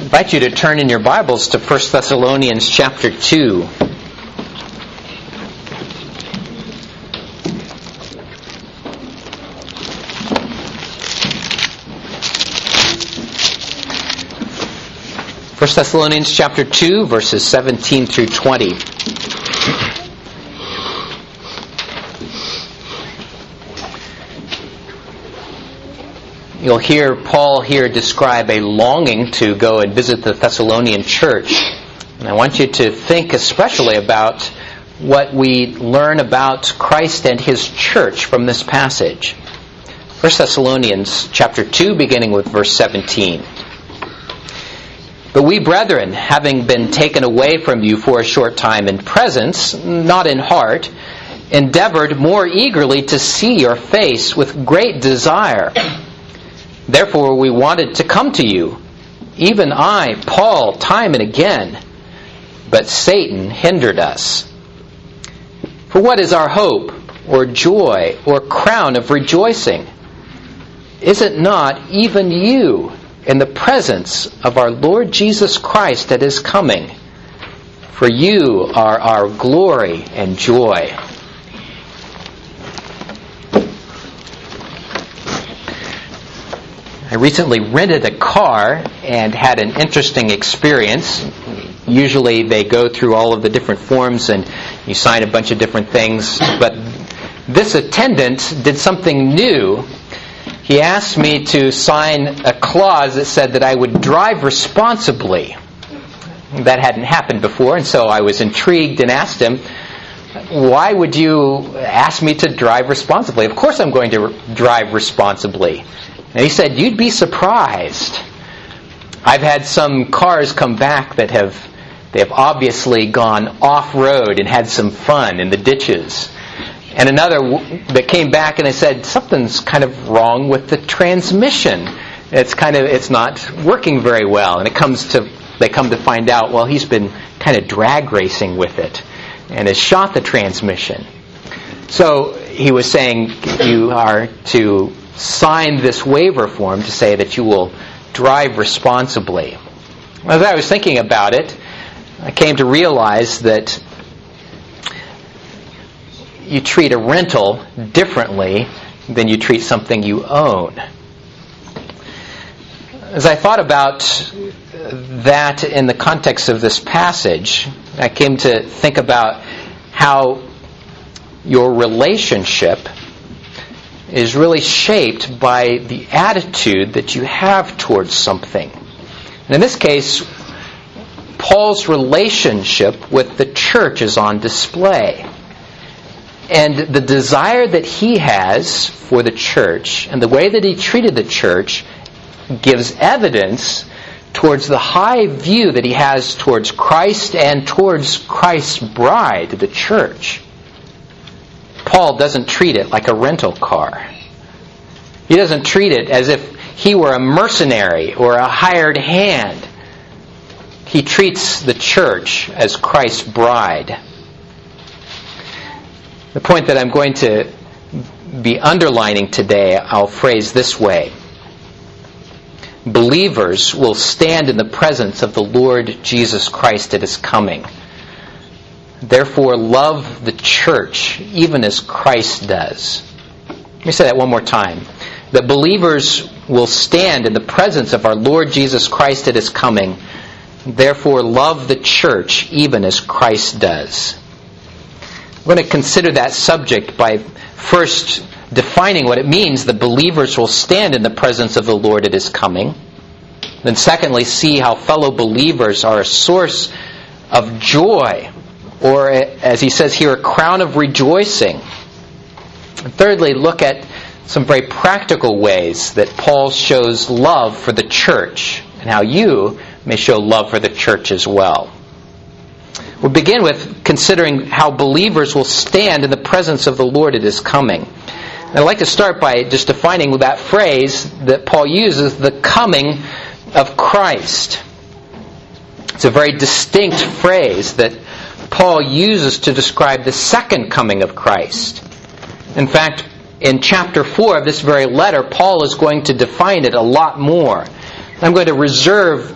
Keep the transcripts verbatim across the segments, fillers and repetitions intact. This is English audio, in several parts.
invite you to turn in your Bibles to First Thessalonians chapter two. First Thessalonians chapter two, verses seventeen through twenty. You'll hear Paul here describe a longing to go and visit the Thessalonian church. And I want you to think especially about what we learn about Christ and His church from this passage. First Thessalonians chapter two, beginning with verse seventeen. But we, brethren, having been taken away from you for a short time in presence, not in heart, endeavored more eagerly to see your face with great desire. Therefore we wanted to come to you, even I, Paul, time and again. But Satan hindered us. For what is our hope, or joy, or crown of rejoicing? Is it not even you in the presence of our Lord Jesus Christ at His coming? For you are our glory and joy. I recently rented a car and had an interesting experience. Usually they go through all of the different forms and you sign a bunch of different things. But this attendant did something new. He asked me to sign a clause that said that I would drive responsibly. That hadn't happened before, and so I was intrigued and asked him, why would you ask me to drive responsibly? Of course I'm going to drive responsibly. And he said, you'd be surprised. I've had some cars come back that have they have obviously gone off-road and had some fun in the ditches. And another that came back and I said, something's kind of wrong with the transmission. It's kind of it's not working very well. And it comes to they come to find out, well, he's been kind of drag racing with it and has shot the transmission. So he was saying you are to sign this waiver form to say that you will drive responsibly. As I was thinking about it, I came to realize that you treat a rental differently than you treat something you own. As I thought about that in the context of this passage, I came to think about how your relationship is really shaped by the attitude that you have towards something. And in this case, Paul's relationship with the church is on display. And the desire that he has for the church and the way that he treated the church gives evidence towards the high view that he has towards Christ and towards Christ's bride, the church. Paul doesn't treat it like a rental car. He doesn't treat it as if he were a mercenary or a hired hand. He treats the church as Christ's bride. The point that I'm going to be underlining today, I'll phrase this way. Believers will stand in the presence of the Lord Jesus Christ at His coming. Therefore, love the church, even as Christ does. Let me say that one more time. That believers will stand in the presence of our Lord Jesus Christ at His coming. Therefore, love the church, even as Christ does. We're going to consider that subject by first defining what it means that believers will stand in the presence of the Lord at His coming. Then secondly, see how fellow believers are a source of joy, or as he says here, a crown of rejoicing. And thirdly, look at some very practical ways that Paul shows love for the church and how you may show love for the church as well. We'll begin with considering how believers will stand in the presence of the Lord at His coming. And I'd like to start by just defining that phrase that Paul uses, the coming of Christ. It's a very distinct phrase that Paul uses to describe the second coming of Christ. In fact, in chapter four of this very letter, Paul is going to define it a lot more. I'm going to reserve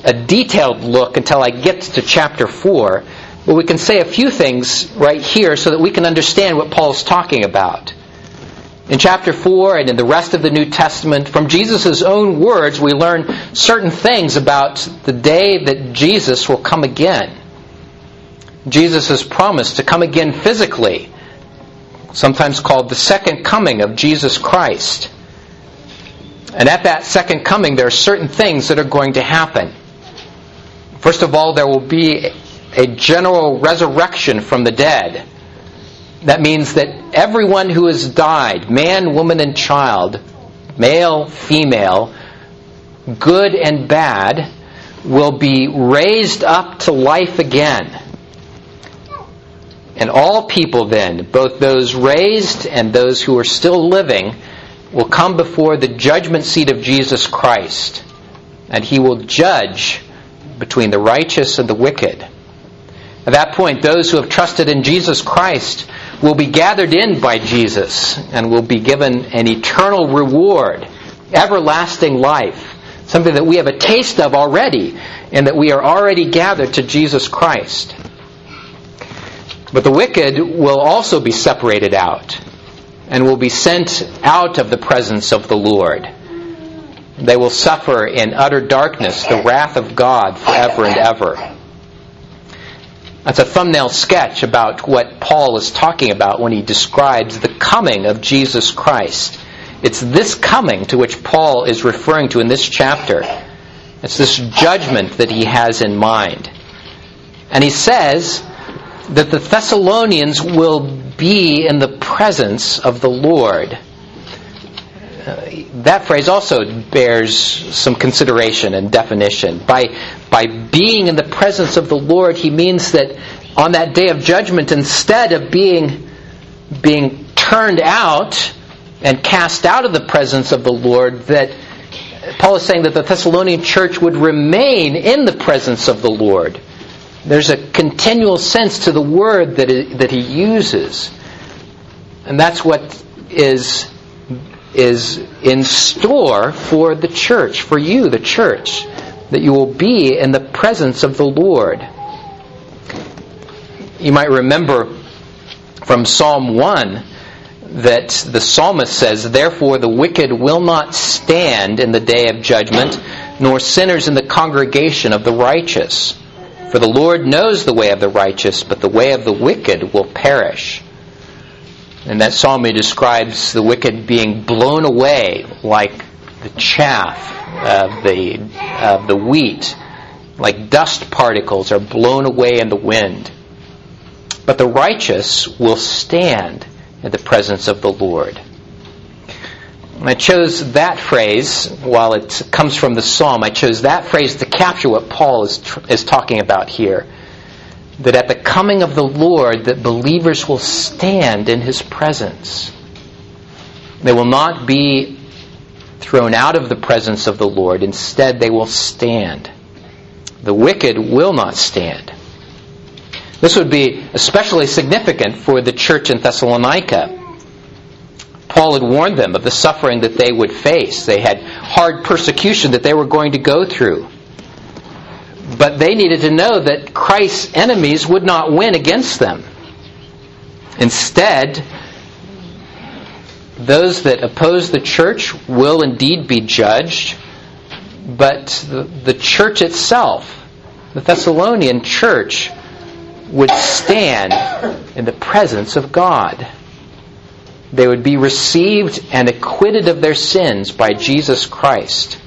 a detailed look until I get to chapter four, but we can say a few things right here so that we can understand what Paul's talking about. In chapter four and in the rest of the New Testament, from Jesus' own words, we learn certain things about the day that Jesus will come again. Jesus has promised to come again physically, sometimes called the second coming of Jesus Christ. And at that second coming, there are certain things that are going to happen. First of all, there will be a general resurrection from the dead. That means that everyone who has died, man, woman, and child, male, female, good and bad, will be raised up to life again. And all people then, both those raised and those who are still living, will come before the judgment seat of Jesus Christ. And He will judge between the righteous and the wicked. At that point, those who have trusted in Jesus Christ will be gathered in by Jesus and will be given an eternal reward, everlasting life, something that we have a taste of already, and that we are already gathered to Jesus Christ. But the wicked will also be separated out and will be sent out of the presence of the Lord. They will suffer in utter darkness the wrath of God forever and ever. That's a thumbnail sketch about what Paul is talking about when he describes the coming of Jesus Christ. It's this coming to which Paul is referring to in this chapter. It's this judgment that he has in mind. And he says that the Thessalonians will be in the presence of the Lord. Uh, that phrase also bears some consideration and definition. By, by being in the presence of the Lord, he means that on that day of judgment, instead of being, being turned out and cast out of the presence of the Lord, that Paul is saying that the Thessalonian church would remain in the presence of the Lord. There's a continual sense to the word that it, that he uses. And that's what is is in store for the church, for you, the church, that you will be in the presence of the Lord. You might remember from Psalm one that the psalmist says, "Therefore the wicked will not stand in the day of judgment, nor sinners in the congregation of the righteous. For the Lord knows the way of the righteous, but the way of the wicked will perish." And that psalm he describes the wicked being blown away like the chaff of the, of the wheat, like dust particles are blown away in the wind. But the righteous will stand in the presence of the Lord. And I chose that phrase, while it comes from the psalm, I chose that phrase to capture what Paul is, is talking about here. That at the coming of the Lord, that believers will stand in His presence. They will not be thrown out of the presence of the Lord. Instead, they will stand. The wicked will not stand. This would be especially significant for the church in Thessalonica. Paul had warned them of the suffering that they would face. They had hard persecution that they were going to go through. But they needed to know that Christ's enemies would not win against them. Instead, those that oppose the church will indeed be judged, but the, the church itself, the Thessalonian church, would stand in the presence of God. They would be received and acquitted of their sins by Jesus Christ.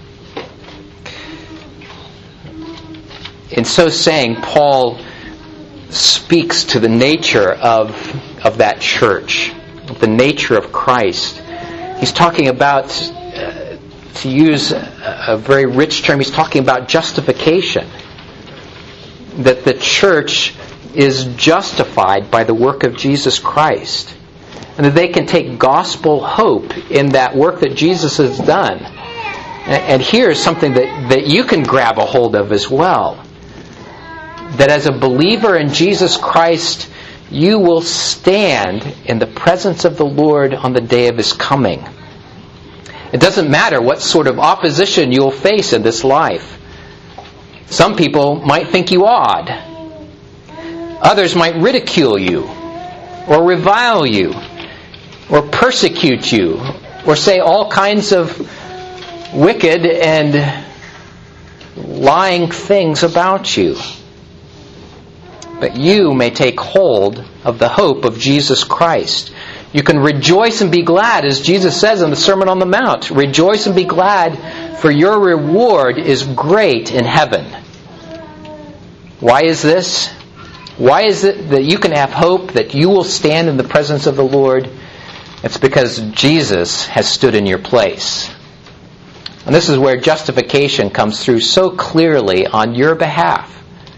In so saying, Paul speaks to the nature of, of that church, the nature of Christ. He's talking about, uh, to use a, a very rich term, he's talking about justification. That the church is justified by the work of Jesus Christ. And that they can take gospel hope in that work that Jesus has done. And, and here's something that, that you can grab a hold of as well. That as a believer in Jesus Christ, you will stand in the presence of the Lord on the day of His coming. It doesn't matter what sort of opposition you'll face in this life. Some people might think you odd. Others might ridicule you, or revile you, or persecute you, or say all kinds of wicked and lying things about you. But you may take hold of the hope of Jesus Christ. You can rejoice and be glad, as Jesus says in the Sermon on the Mount. Rejoice and be glad, for your reward is great in heaven. Why is this? Why is it that you can have hope that you will stand in the presence of the Lord? It's because Jesus has stood in your place. And this is where justification comes through so clearly on your behalf.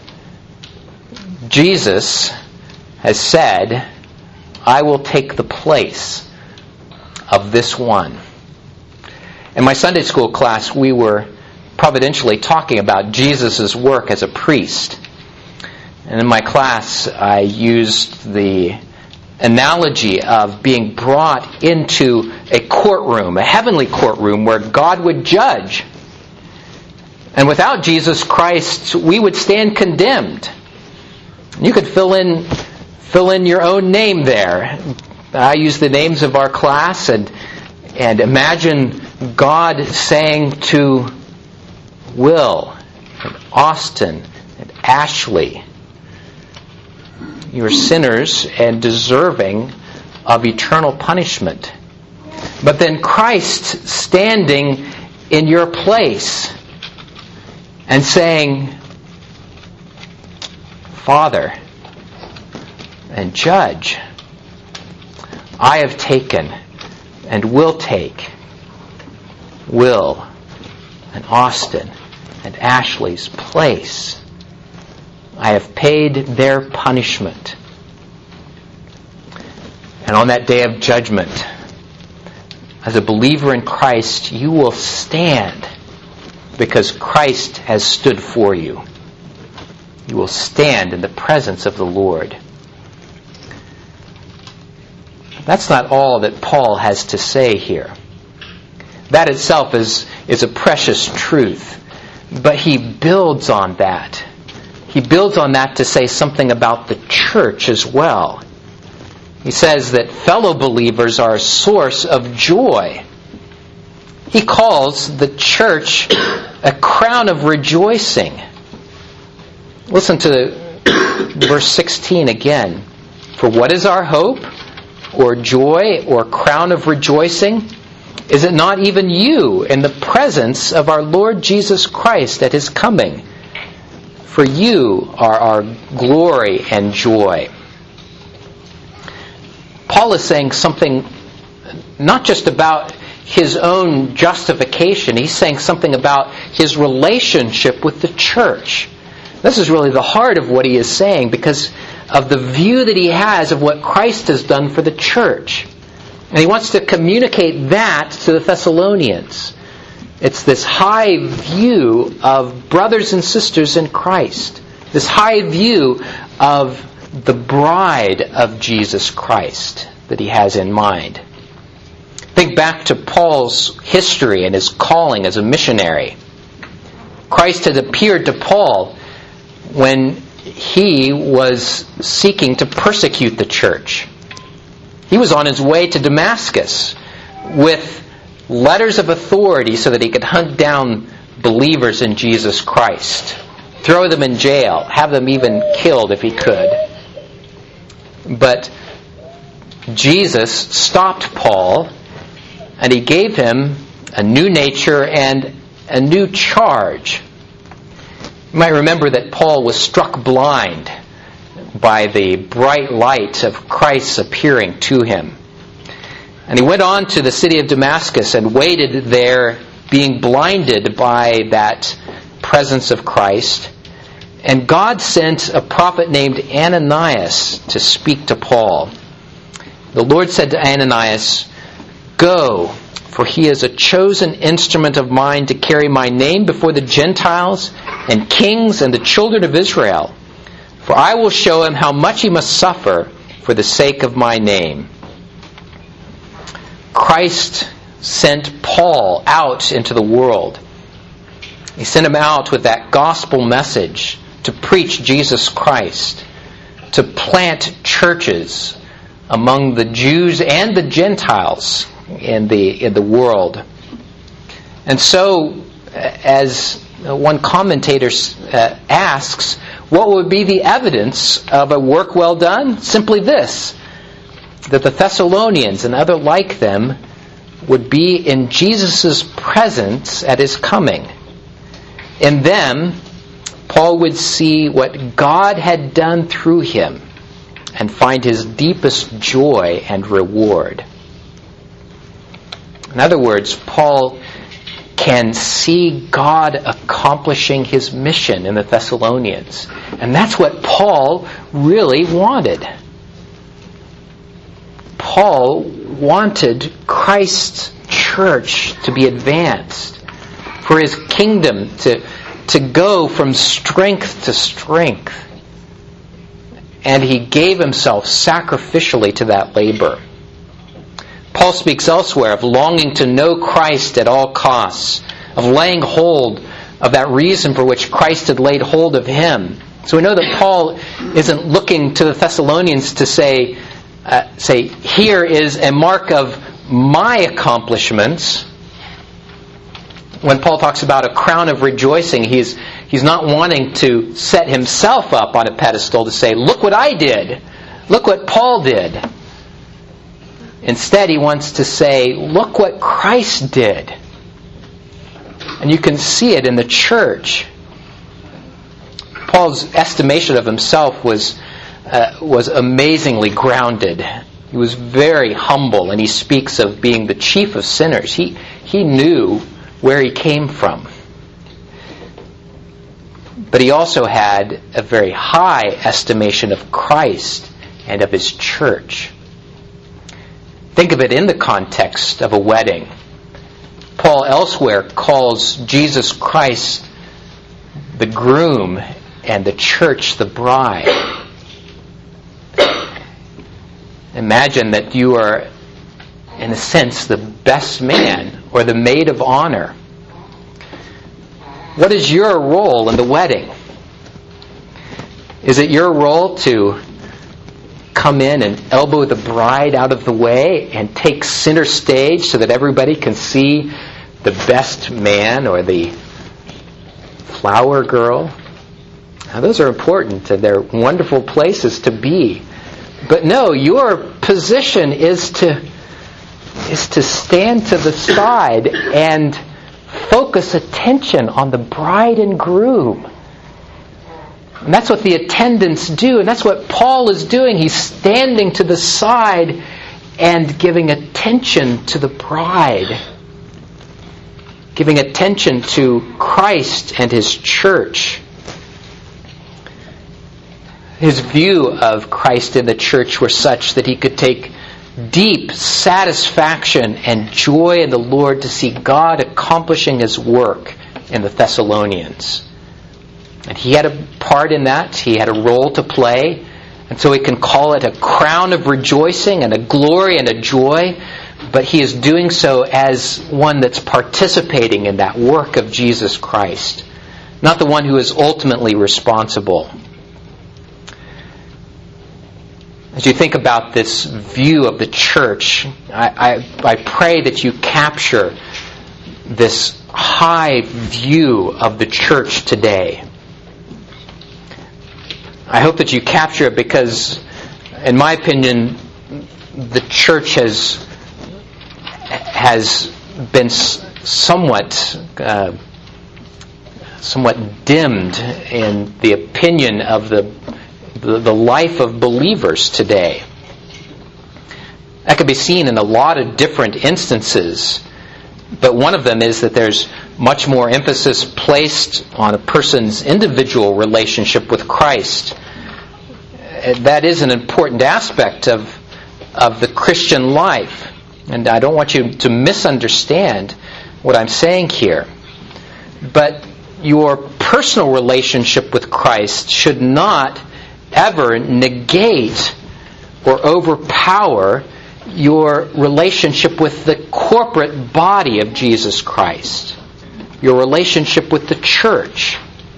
Jesus has said, I will take the place of this one. In my Sunday school class, we were providentially talking about Jesus' work as a priest. And in my class, I used the analogy of being brought into a courtroom, a heavenly courtroom where God would judge. And without Jesus Christ, we would stand condemned. You could fill in fill in your own name there. I use the names of our class and and imagine God saying to Will and Austin and Ashley, you're sinners and deserving of eternal punishment. But then Christ standing in your place and saying, Father and Judge, I have taken and will take Will and Austin and Ashley's place. I have paid their punishment. And on that day of judgment, as a believer in Christ, you will stand because Christ has stood for you. You will stand in the presence of the Lord. That's not all that Paul has to say here. That itself is, is a precious truth. But he builds on that. He builds on that to say something about the church as well. He says that fellow believers are a source of joy. He calls the church a crown of rejoicing. Listen to verse sixteen again. For what is our hope, or joy, or crown of rejoicing? Is it not even you in the presence of our Lord Jesus Christ at His coming? For you are our glory and joy. Paul is saying something not just about his own justification. He's saying something about his relationship with the church. This is really the heart of what he is saying because of the view that he has of what Christ has done for the church. And he wants to communicate that to the Thessalonians. It's this high view of brothers and sisters in Christ. This high view of the bride of Jesus Christ that he has in mind. Think back to Paul's history and his calling as a missionary. Christ had appeared to Paul when he was seeking to persecute the church. He was on his way to Damascus with letters of authority so that he could hunt down believers in Jesus Christ, throw them in jail, have them even killed if he could. But Jesus stopped Paul and he gave him a new nature and a new charge. You might remember that Paul was struck blind by the bright light of Christ's appearing to him. And he went on to the city of Damascus and waited there, being blinded by that presence of Christ. And God sent a prophet named Ananias to speak to Paul. The Lord said to Ananias, "Go, for he is a chosen instrument of mine to carry my name before the Gentiles and kings and the children of Israel. For I will show him how much he must suffer for the sake of my name." Christ sent Paul out into the world. He sent them out with that gospel message to preach Jesus Christ, to plant churches among the Jews and the Gentiles in the in the world. And so, as one commentator uh, asks, what would be the evidence of a work well done? Simply this, that the Thessalonians and other like them would be in Jesus' presence at His coming. In them, Paul would see what God had done through him and find his deepest joy and reward. In other words, Paul can see God accomplishing His mission in the Thessalonians. And that's what Paul really wanted. Paul wanted Christ's church to be advanced, for His kingdom to, to go from strength to strength. And he gave himself sacrificially to that labor. Paul speaks elsewhere of longing to know Christ at all costs, of laying hold of that reason for which Christ had laid hold of him. So we know that Paul isn't looking to the Thessalonians to say, uh, say, here is a mark of my accomplishments. When Paul talks about a crown of rejoicing, he's he's not wanting to set himself up on a pedestal to say, look what I did. Look what Paul did. Instead, he wants to say, look what Christ did. And you can see it in the church. Paul's estimation of himself was uh, was amazingly grounded. He was very humble, and he speaks of being the chief of sinners. He he knew where he came from. But he also had a very high estimation of Christ and of His church. Think of it in the context of a wedding. Paul elsewhere calls Jesus Christ the groom and the church the bride. Imagine that you are, in a sense, the best man or the maid of honor. What is your role in the wedding? Is it your role to come in and elbow the bride out of the way and take center stage so that everybody can see the best man or the flower girl? Now, those are important and they're wonderful places to be. But no, your position is to is to stand to the side and focus attention on the bride and groom. And that's what the attendants do, and that's what Paul is doing. He's standing to the side and giving attention to the bride, giving attention to Christ and His church. His view of Christ and the church were such that he could take deep satisfaction and joy in the Lord to see God accomplishing His work in the Thessalonians. And he had a part in that. He had a role to play. And so we can call it a crown of rejoicing and a glory and a joy. But he is doing so as one that's participating in that work of Jesus Christ, not the one who is ultimately responsible. As you think about this view of the church, I, I, I pray that you capture this high view of the church today. I hope that you capture it because, in my opinion, the church has has been somewhat uh, somewhat dimmed in the opinion of the The, the life of believers today. That can be seen in a lot of different instances, but one of them is that there's much more emphasis placed on a person's individual relationship with Christ. That is an important aspect of, of the Christian life, and I don't want you to misunderstand what I'm saying here. But your personal relationship with Christ should not ever negate or overpower your relationship with the corporate body of Jesus Christ. your relationship with the church.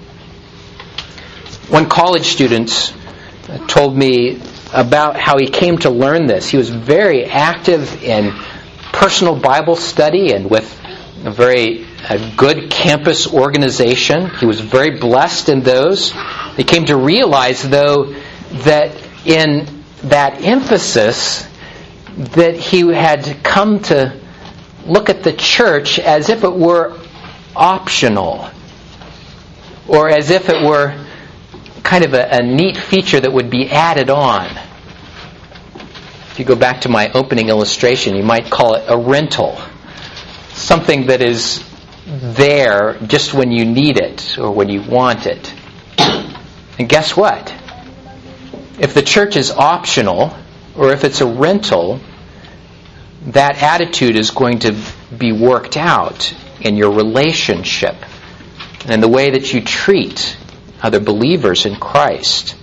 One college student told me about how he came to learn this. He was very active in personal Bible study and with a very a good campus organization. He was very blessed in those. He came to realize, though, that in that emphasis, that he had come to look at the church as if it were optional, or as if it were kind of a, a neat feature that would be added on. If you go back to my opening illustration, you might call it a rental. Something that is there just when you need it or when you want it. And guess what? If the church is optional, or if it's a rental, that attitude is going to be worked out in your relationship and the way that you treat other believers in Christ.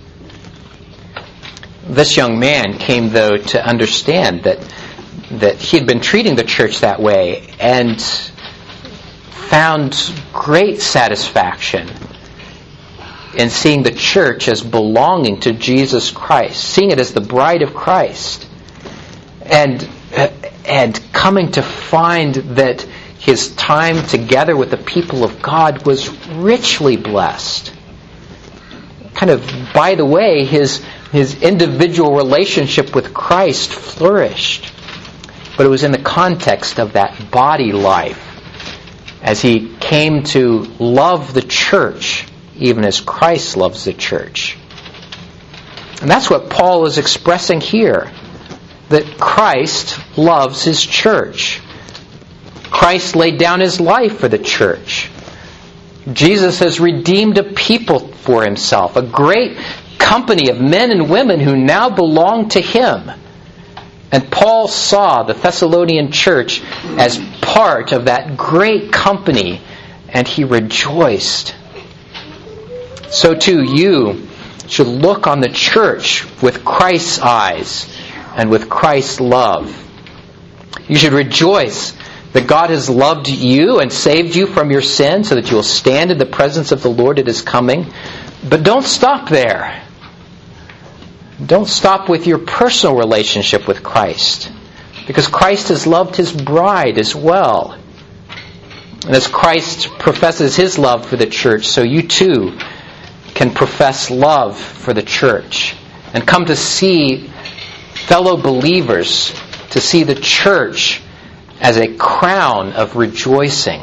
This young man came, though, to understand that that he had been treating the church that way and found great satisfaction in seeing the church as belonging to Jesus Christ, seeing it as the bride of Christ, and and coming to find that his time together with the people of God was richly blessed. Kind of, by the way, his his individual relationship with Christ flourished. But it was in the context of that body life, as he came to love the church, even as Christ loves the church. And that's what Paul is expressing here, that Christ loves his church. Christ laid down his life for the church. Jesus has redeemed a people for himself, a great company of men and women who now belong to him. And Paul saw the Thessalonian church as part of that great company, and he rejoiced. So too you should look on the church with Christ's eyes and with Christ's love. You should rejoice that God has loved you and saved you from your sin so that you will stand in the presence of the Lord at his coming. But don't stop there. Don't stop with your personal relationship with Christ, because Christ has loved his bride as well. And as Christ professes his love for the church, so you too can profess love for the church and come to see fellow believers, to see the church as a crown of rejoicing.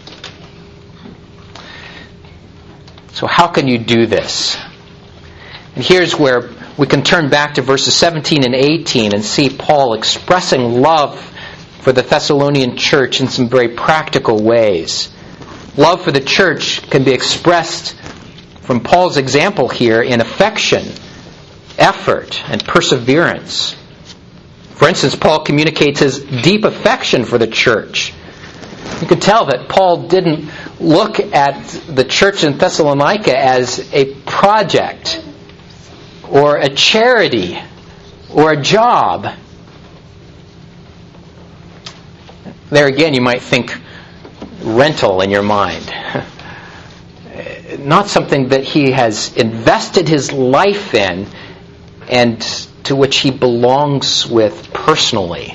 So how can you do this? And here's where we can turn back to verses seventeen and eighteen and see Paul expressing love for the Thessalonian church in some very practical ways. Love for the church can be expressed from Paul's example here in affection, effort, and perseverance. For instance, Paul communicates his deep affection for the church. You can tell that Paul didn't look at the church in Thessalonica as a project or a charity or a job. There again, you might think rental in your mind. Not something that he has invested his life in and to which he belongs with personally.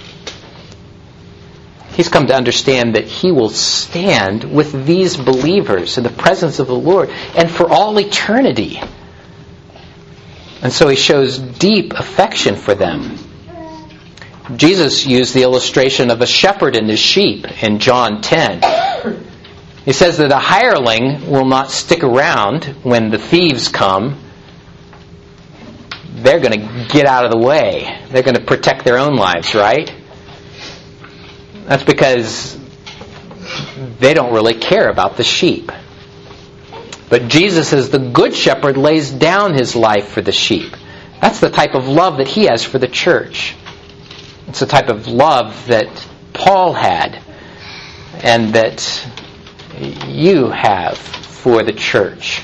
He's come to understand that he will stand with these believers in the presence of the Lord and for all eternity. And so he shows deep affection for them. Jesus used the illustration of a shepherd and his sheep in John ten. He says that a hireling will not stick around when the thieves come. They're going to get out of the way. They're going to protect their own lives, right? That's because they don't really care about the sheep. But Jesus, as the good shepherd, lays down his life for the sheep. That's the type of love that he has for the church. It's the type of love that Paul had and that you have for the church.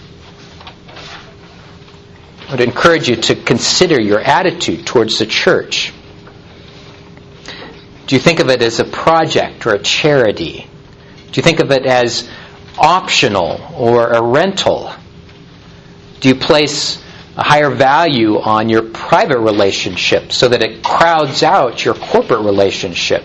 I would encourage you to consider your attitude towards the church. Do you think of it as a project or a charity? Do you think of it as optional or a rental? Do you place a higher value on your private relationship so that it crowds out your corporate relationship?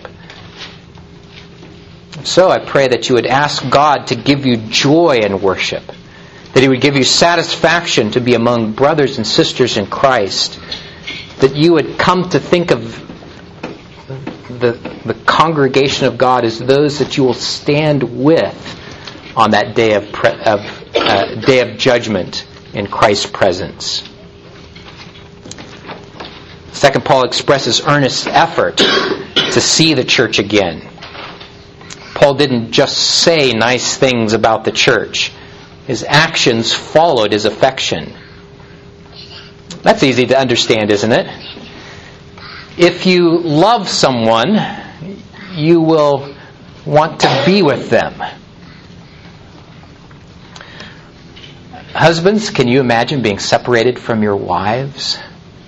So I pray that you would ask God to give you joy in worship, that He would give you satisfaction to be among brothers and sisters in Christ, that you would come to think of the, the congregation of God as those that you will stand with on that day of, pre, of uh, day of judgment in Christ's presence. Second, Paul expresses earnest effort to see the church again. Paul didn't just say nice things about the church. His actions followed his affection. That's easy to understand, isn't it? If you love someone, you will want to be with them. Husbands, can you imagine being separated from your wives?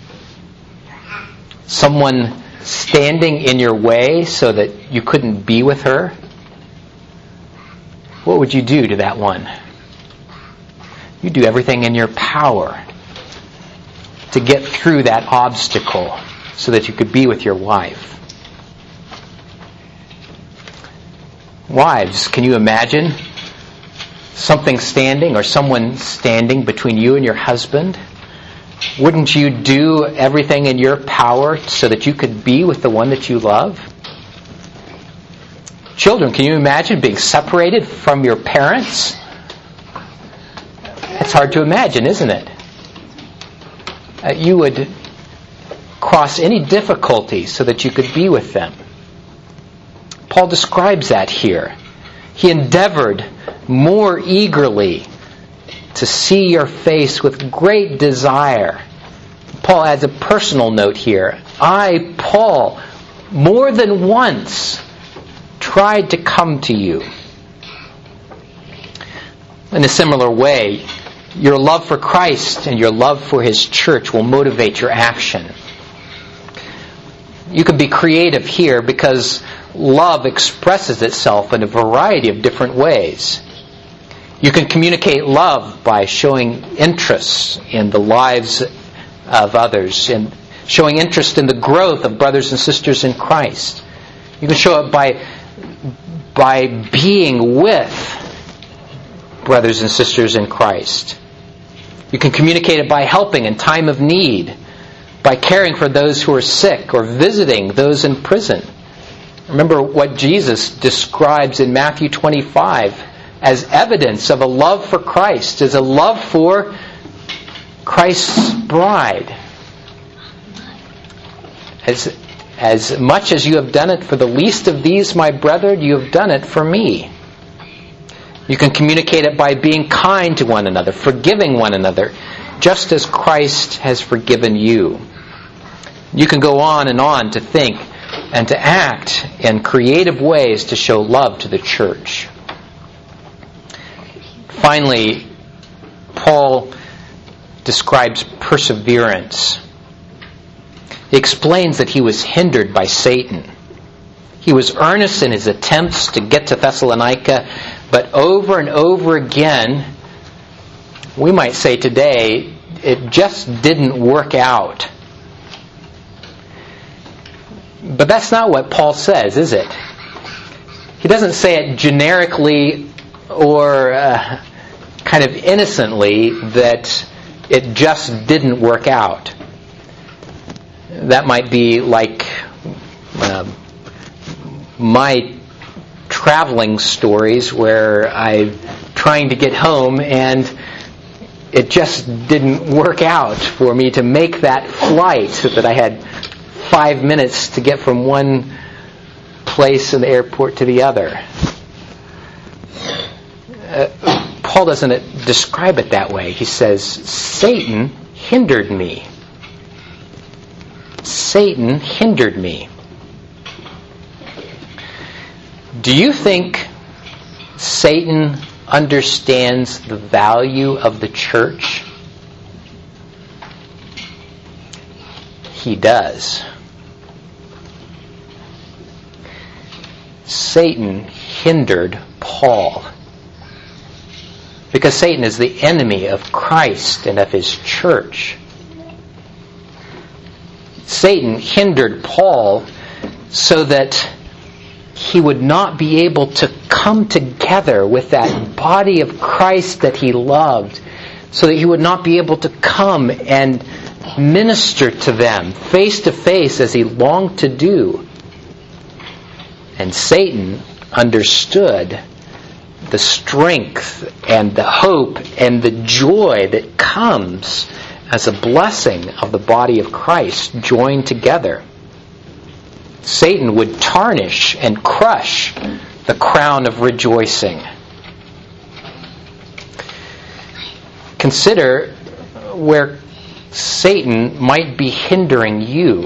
Someone standing in your way so that you couldn't be with her? What would you do to that one? You do everything in your power to get through that obstacle so that you could be with your wife. Wives, can you imagine something standing or someone standing between you and your husband? Wouldn't you do everything in your power so that you could be with the one that you love? Children, can you imagine being separated from your parents? It's hard to imagine, isn't it? Uh, you would cross any difficulty so that you could be with them. Paul describes that here. He endeavored more eagerly to see your face with great desire. Paul adds a personal note here. I, Paul, more than once tried to come to you. In a similar way, your love for Christ and your love for His church will motivate your action. You can be creative here because love expresses itself in a variety of different ways. You can communicate love by showing interest in the lives of others and showing interest in the growth of brothers and sisters in Christ. You can show it by, by being with brothers and sisters in Christ. You can communicate it by helping in time of need, by caring for those who are sick or visiting those in prison. Remember what Jesus describes in Matthew twenty-five as evidence of a love for Christ, as a love for Christ's bride. As, as much as you have done it for the least of these, my brethren, you have done it for me. You can communicate it by being kind to one another, forgiving one another, just as Christ has forgiven you. You can go on and on to think and to act in creative ways to show love to the church. Finally, Paul describes perseverance. He explains that he was hindered by Satan. He was earnest in his attempts to get to Thessalonica, but over and over again, we might say today, it just didn't work out. But that's not what Paul says, is it? He doesn't say it generically or uh, kind of innocently that it just didn't work out. That might be like uh, my traveling stories where I'm trying to get home and it just didn't work out for me to make that flight, so that I had five minutes to get from one place in the airport to the other. Uh, Paul doesn't describe it that way. He says, Satan hindered me. Satan hindered me. Do you think Satan understands the value of the church? He does. Satan hindered Paul. Because Satan is the enemy of Christ and of his church. Satan hindered Paul so that he would not be able to come together with that body of Christ that he loved, so that he would not be able to come and minister to them face to face as he longed to do. And Satan understood the strength and the hope and the joy that comes as a blessing of the body of Christ joined together. Satan would tarnish and crush the crown of rejoicing. Consider where Satan might be hindering you.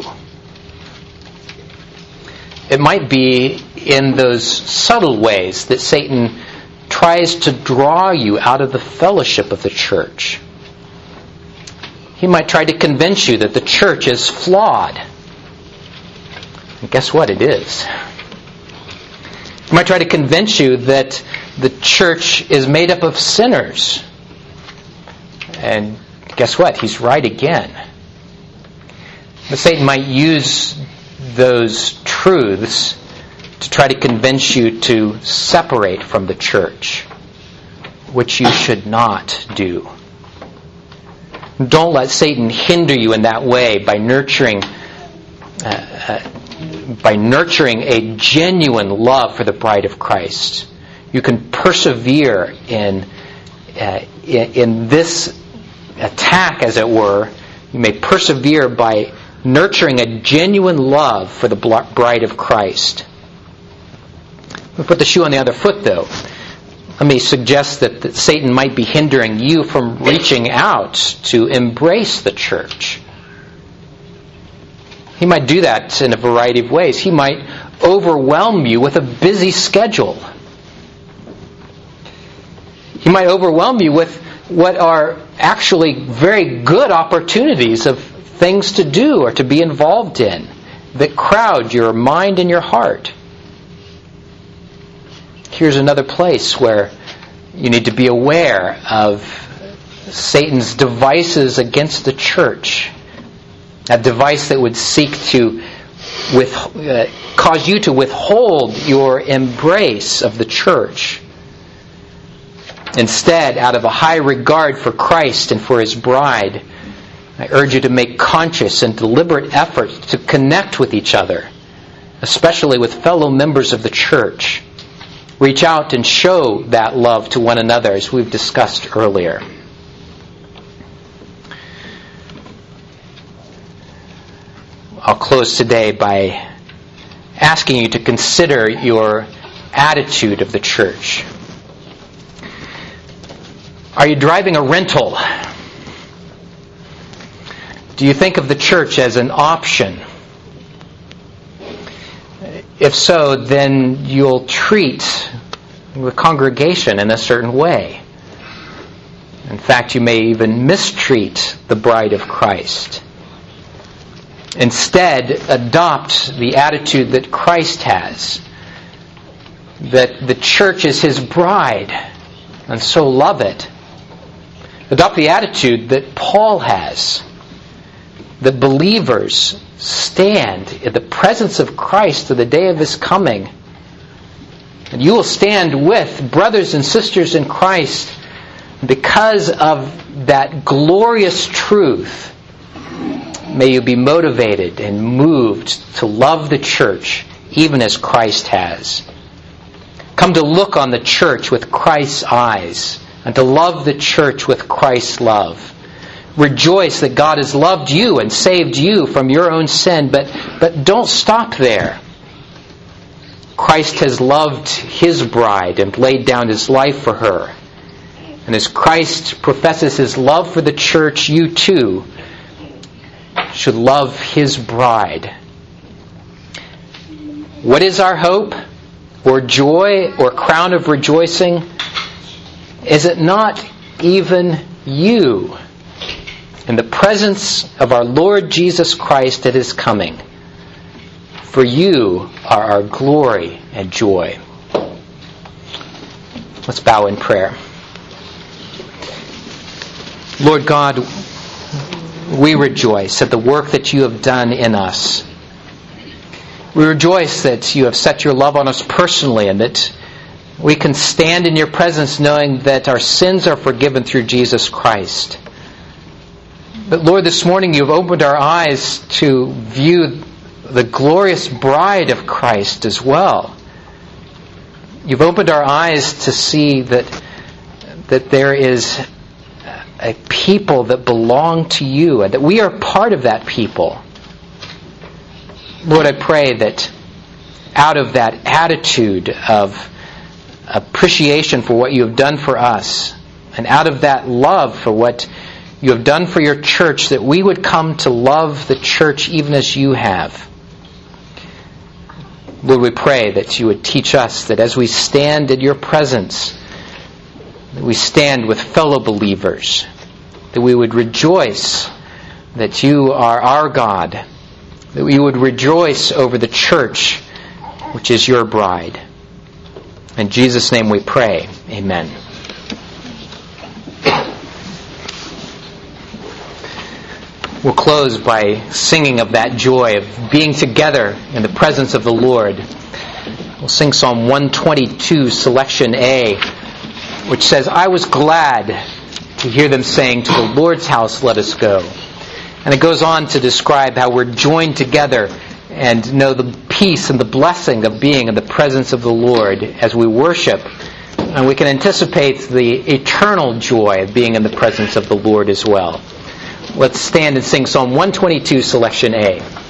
It might be in those subtle ways that Satan tries to draw you out of the fellowship of the church. He might try to convince you that the church is flawed. And guess what? It is. He might try to convince you that the church is made up of sinners. And guess what? He's right again. But Satan might use those truths to try to convince you to separate from the church, which you should not do. Don't let Satan hinder you in that way by nurturing uh, uh, by nurturing a genuine love for the bride of Christ. You can persevere in uh, in, in this attack, as it were. You may persevere by nurturing a genuine love for the bride of Christ. We'll put the shoe on the other foot, though. Let me suggest that, that Satan might be hindering you from reaching out to embrace the church. He might do that in a variety of ways. He might overwhelm you with a busy schedule. He might overwhelm you with what are actually very good opportunities of things to do or to be involved in that crowd your mind and your heart. Here's another place where you need to be aware of Satan's devices against the church. A device that would seek to with, uh, cause you to withhold your embrace of the church. Instead, out of a high regard for Christ and for His bride, I urge you to make conscious and deliberate efforts to connect with each other, especially with fellow members of the church. Reach out and show that love to one another, as we've discussed earlier. I'll close today by asking you to consider your attitude of the church. Are you driving a rental? Do you think of the church as an option? If so, then you'll treat the congregation in a certain way. In fact, you may even mistreat the bride of Christ. Instead, adopt the attitude that Christ has, that the church is His bride, and so love it. Adopt the attitude that Paul has, that believers stand in the presence of Christ to the day of His coming. And you will stand with brothers and sisters in Christ because of that glorious truth. May you be motivated and moved to love the church even as Christ has. Come to look on the church with Christ's eyes and to love the church with Christ's love. Rejoice that God has loved you and saved you from your own sin, but, but don't stop there. Christ has loved His bride and laid down His life for her. And as Christ professes His love for the church, you too should love His bride. What is our hope or joy or crown of rejoicing? Is it not even you in the presence of our Lord Jesus Christ at His coming? For you are our glory and joy. Let's bow in prayer. Lord God, we rejoice at the work that you have done in us. We rejoice that you have set your love on us personally and that we can stand in your presence knowing that our sins are forgiven through Jesus Christ. But Lord, this morning you've opened our eyes to view the glorious bride of Christ as well. You've opened our eyes to see that, that there is a people that belong to you and that we are part of that people. Lord, I pray that out of that attitude of appreciation for what you have done for us and out of that love for what you have done for your church, that we would come to love the church even as you have. Lord, we pray that you would teach us that as we stand in your presence, that we stand with fellow believers, that we would rejoice that you are our God, that we would rejoice over the church, which is your bride. In Jesus' name we pray. Amen. We'll close by singing of that joy of being together in the presence of the Lord. We'll sing Psalm one twenty-two, selection A, which says, I was glad to hear them saying, to the Lord's house let us go. And it goes on to describe how we're joined together and know the peace and the blessing of being in the presence of the Lord as we worship. And we can anticipate the eternal joy of being in the presence of the Lord as well. Let's stand and sing Psalm one twenty-two, selection A.